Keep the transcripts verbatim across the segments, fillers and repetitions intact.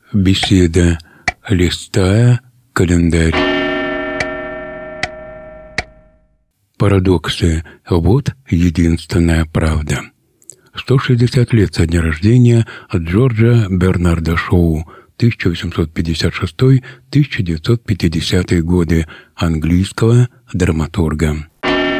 Беседа, листая календарь. Парадоксы. Вот единственная правда. сто шестьдесят лет со дня рождения Джорджа Бернарда Шоу, тысяча восемьсот пятьдесят шестой — тысяча девятьсот пятидесятые годы, английского драматурга.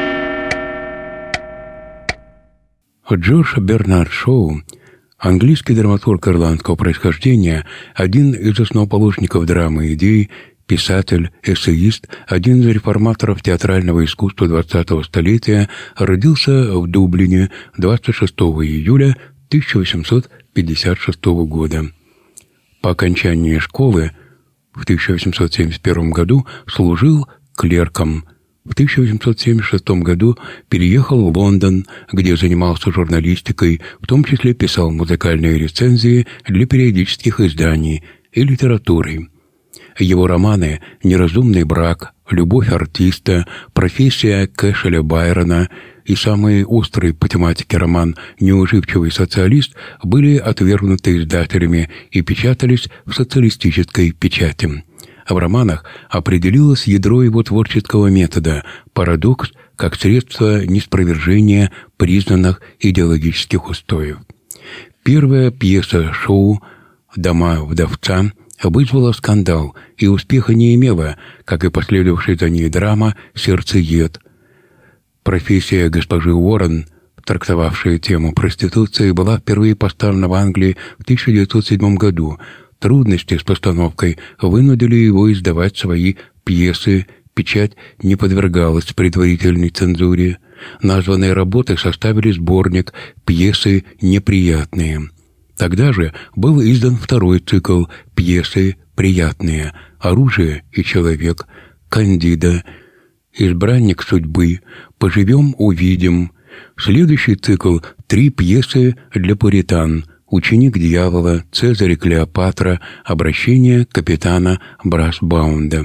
Джордж Бернард Шоу, английский драматург ирландского происхождения, один из основоположников драмы идей, писатель, эссеист, один из реформаторов театрального искусства двадцатого столетия, родился в Дублине двадцать шестого июля тысяча восемьсот пятьдесят шестого года. По окончании школы в тысяча восемьсот семьдесят первом году служил клерком. В тысяча восемьсот семьдесят шестом году переехал в Лондон, где занимался журналистикой, в том числе писал музыкальные рецензии для периодических изданий и литературой. Его романы «Неразумный брак», «Любовь артиста», «Профессия Кэшеля Байрона» и самый острый по тематике роман «Неуживчивый социалист» были отвергнуты издателями и печатались в социалистической печати. В романах определилось ядро его творческого метода – парадокс как средство неспровержения признанных идеологических устоев. Первая пьеса Шоу «Дома вдовца» вызвала скандал и успеха не имела, как и последовавшая за ней драма «Сердцеед». Профессия госпожи Уоррен, трактовавшая тему проституции, была впервые поставлена в Англии в тысяча девятьсот седьмом году. Трудности с постановкой вынудили его издавать свои пьесы, печать не подвергалась предварительной цензуре. Названные работы составили сборник «Пьесы неприятные». Тогда же был издан второй цикл «Пьесы приятные», «Оружие и человек», «Кандида», «Избранник судьбы», «Поживем — увидим». Следующий цикл «Три пьесы для пуритан», «Ученик дьявола», «Цезарь и Клеопатра», «Обращение капитана Брасбаунда».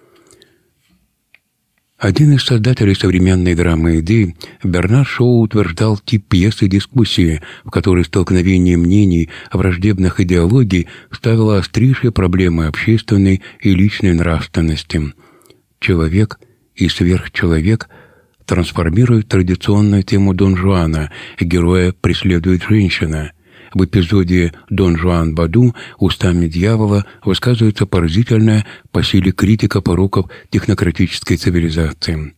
Один из создателей современной драмы идей, Бернард Шоу, утверждал тип пьесы дискуссии, в которой столкновение мнений враждебных идеологий ставило острейшие проблемы общественной и личной нравственности. Человек и сверхчеловек трансформируют традиционную тему Дон Жуана, героя преследует женщина. В эпизоде «Дон Жуан Баду» устами дьявола высказывается поразительная по силе критика пороков технократической цивилизации.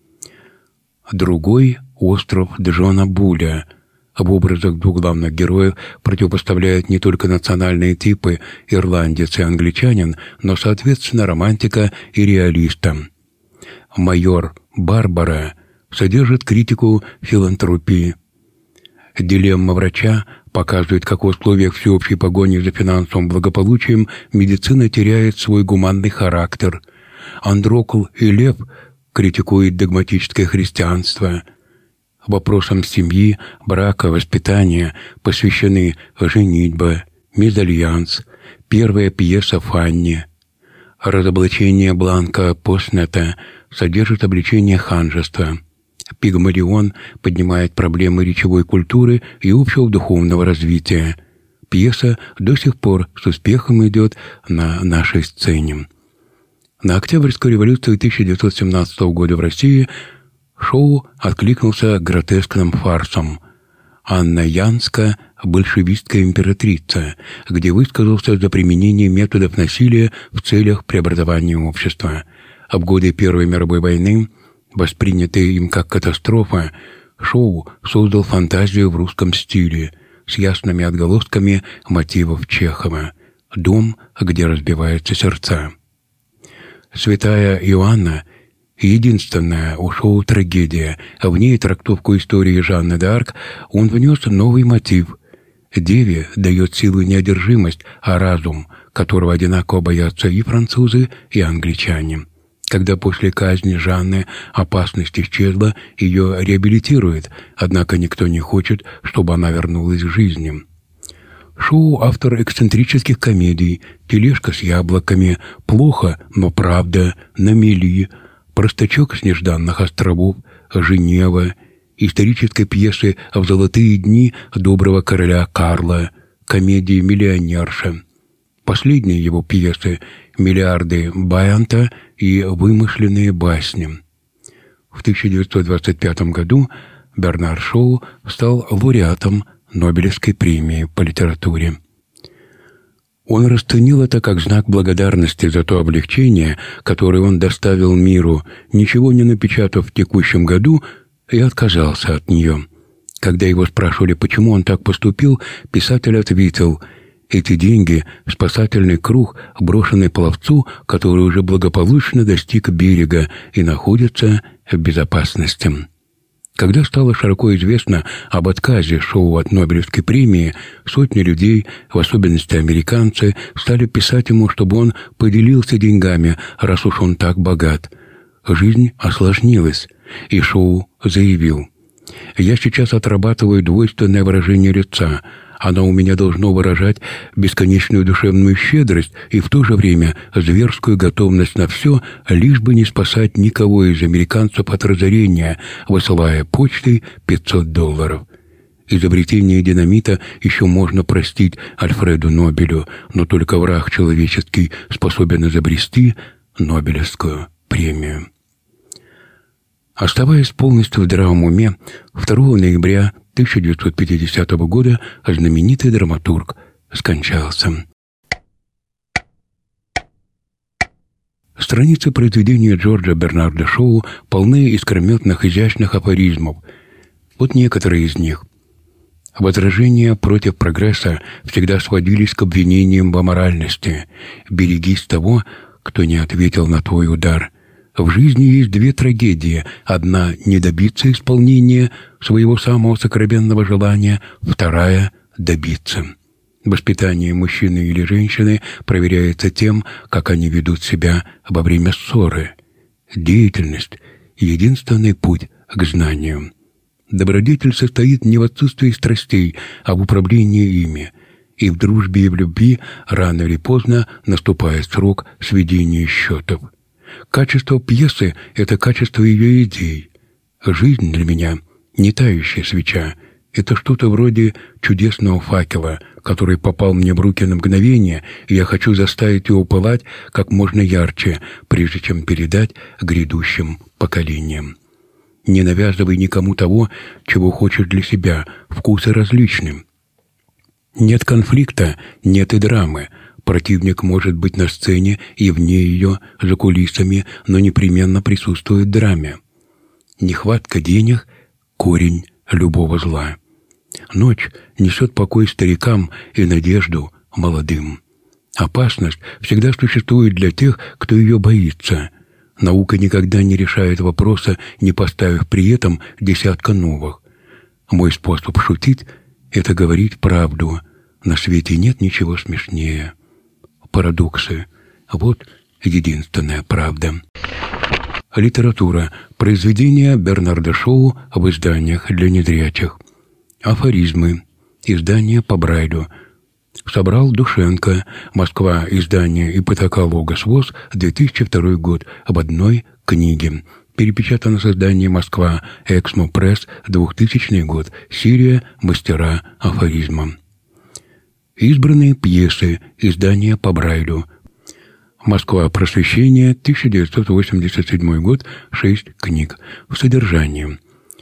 Другой — «Остров Джона Буля». В образах двух главных героев противопоставляют не только национальные типы ирландец и англичанин, но, соответственно, романтика и реалиста. «Майор Барбара» содержит критику филантропии. «Дилемма врача» показывает, как в условиях всеобщей погони за финансовым благополучием медицина теряет свой гуманный характер. «Андрокл и Лев» критикует догматическое христианство. Вопросам семьи, брака, воспитания посвящены «Женитьба», «Мезальянс», первая пьеса «Фанни». «Разоблачение Бланка Постнета» содержит обличение ханжества. «Пигмалион» поднимает проблемы речевой культуры и общего духовного развития. Пьеса до сих пор с успехом идет на нашей сцене. На Октябрьскую революцию тысяча девятьсот семнадцатого года в России Шоу откликнулся гротескным фарсом «Анна Янска. Большевистская императрица», где высказался за применение методов насилия в целях преобразования общества. В годы Первой мировой войны, воспринятые им как катастрофа, Шоу создал фантазию в русском стиле с ясными отголосками мотивов Чехова «Дом, где разбиваются сердца». «Святая Иоанна» — единственная у Шоу трагедия, а в ней трактовку истории Жанны д'Арк он внес новый мотив. Деве дает силу не одержимость, а разум, которого одинаково боятся и французы, и англичане. Когда после казни Жанны опасность исчезла, ее реабилитируют, однако никто не хочет, чтобы она вернулась к жизни. Шоу — автор эксцентрических комедий «Тележка с яблоками», «Плохо, но правда», «На мели», «Простачок с нежданных островов», «Женева», исторической пьесы «В золотые дни доброго короля Карла», комедии «Миллионерша». Последние его пьесы «Миллиарды Байанта» и «Вымышленные басни». В тысяча девятьсот двадцать пятом году Бернар Шоу стал лауреатом Нобелевской премии по литературе. Он расценил это как знак благодарности за то облегчение, которое он доставил миру, ничего не напечатав в текущем году, и отказался от нее. Когда его спрашивали, почему он так поступил, писатель ответил: «Эти деньги — спасательный круг, брошенный пловцу, который уже благополучно достиг берега и находится в безопасности». Когда стало широко известно об отказе Шоу от Нобелевской премии, сотни людей, в особенности американцы, стали писать ему, чтобы он поделился деньгами, раз уж он так богат. Жизнь осложнилась, и Шоу заявил: «Я сейчас отрабатываю двойственное выражение лица. Оно у меня должно выражать бесконечную душевную щедрость и в то же время зверскую готовность на все, лишь бы не спасать никого из американцев от разорения, высылая почтой пятьсот долларов. Изобретение динамита еще можно простить Альфреду Нобелю, но только враг человеческий способен изобрести Нобелевскую премию». Оставаясь полностью в здравом уме, второго ноября тысяча девятьсот пятидесятого года знаменитый драматург скончался. Страницы произведения Джорджа Бернарда Шоу полны искрометных изящных афоризмов. Вот некоторые из них. Возражения против прогресса всегда сводились к обвинениям в аморальности. «Берегись того, кто не ответил на твой удар». В жизни есть две трагедии. Одна — не добиться исполнения своего самого сокровенного желания, вторая — добиться. Воспитание мужчины или женщины проверяется тем, как они ведут себя во время ссоры. Деятельность — единственный путь к знанию. Добродетель состоит не в отсутствии страстей, а в управлении ими. И в дружбе, и в любви рано или поздно наступает срок сведения счетов. Качество пьесы — это качество ее идей. Жизнь для меня — не тающая свеча. Это что-то вроде чудесного факела, который попал мне в руки на мгновение, и я хочу заставить его пылать как можно ярче, прежде чем передать грядущим поколениям. Не навязывай никому того, чего хочешь для себя, вкусы различны. Нет конфликта, нет и драмы. Противник может быть на сцене и вне ее, за кулисами, но непременно присутствует в драме. Нехватка денег — корень любого зла. Ночь несет покой старикам и надежду молодым. Опасность всегда существует для тех, кто ее боится. Наука никогда не решает вопроса, не поставив при этом десятка новых. Мой способ шутить — это говорить правду. На свете нет ничего смешнее. Парадоксы — вот единственная правда. Литература. Произведения Бернарда Шоу в изданиях для незрячих. Афоризмы. Издание по Брайлю. Собрал Душенко. Москва. Издание «Ипотека Логос ВОЗ», две тысячи второй год. В одной книге. Перепечатано с издания «Москва». Эксмо Пресс. двухтысячный год. Серия «Мастера афоризма». Избранные пьесы. Издание по Брайлю. Москва. Просвещение. тысяча девятьсот восемьдесят седьмой год. Шесть книг. В содержании.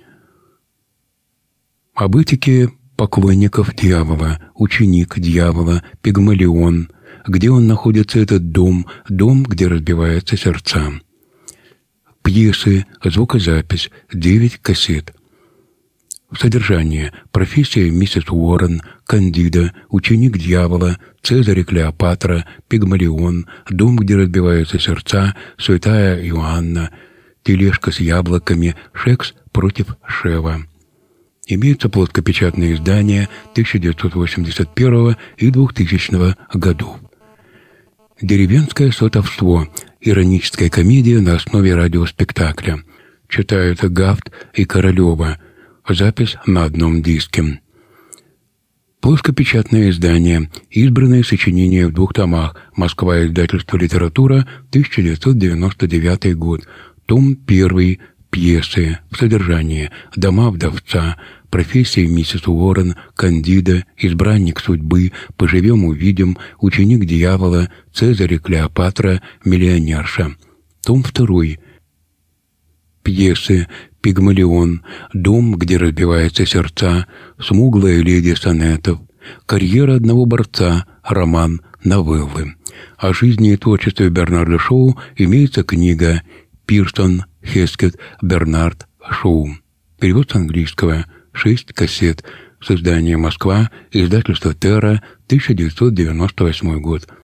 Об этике поклонников дьявола. Ученик дьявола. Пигмалион. Где он находится, этот дом? Дом, где разбиваются сердца. Пьесы. Звукозапись. Девять кассет. Содержание. Профессия миссис Уоррен, Кандида, ученик дьявола, Цезарь и Клеопатра, Пигмалион, дом, где разбиваются сердца, святая Иоанна, тележка с яблоками, Шекс против Шева. Имеются плоскопечатные издания тысяча девятьсот восемьдесят первого и двухтысячного годов. Деревенское сотовство. Ироническая комедия на основе радиоспектакля. Читают Гафт и Королева. Запись на одном диске. Плоскопечатное издание. Избранные сочинения в двух томах. Москва. Издательство «Литература», тысяча девятьсот девяносто девятый год. Том первый. Пьесы. В содержании. Дома вдовца. профессия миссис Уоррен, Кандида, избранник судьбы, поживем увидим, ученик дьявола, Цезарь и Клеопатра, миллионерша. Том второй. Пьесы «Пигмалион», «Дом, где разбиваются сердца», «Смуглая леди сонетов», «Карьера одного борца», роман, новеллы. О жизни и творчестве Бернарда Шоу имеется книга «Пирсон, Хескет, Бернард Шоу». Перевод с английского. Шесть кассет. Создание Москва. Издательство «Терра», тысяча девятьсот девяносто восьмой год.